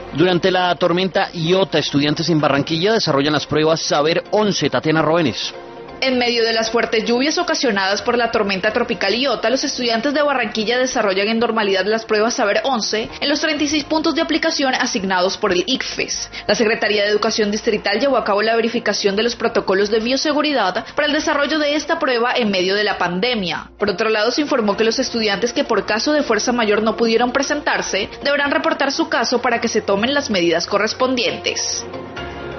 Durante la tormenta Iota, estudiantes en Barranquilla desarrollan las pruebas Saber 11. Tatiana Roenes. En medio de las fuertes lluvias ocasionadas por la tormenta tropical Iota, los estudiantes de Barranquilla desarrollan en normalidad las pruebas Saber 11 en los 36 puntos de aplicación asignados por el ICFES. La Secretaría de Educación Distrital llevó a cabo la verificación de los protocolos de bioseguridad para el desarrollo de esta prueba en medio de la pandemia. Por otro lado, se informó que los estudiantes que por caso de fuerza mayor no pudieron presentarse deberán reportar su caso para que se tomen las medidas correspondientes.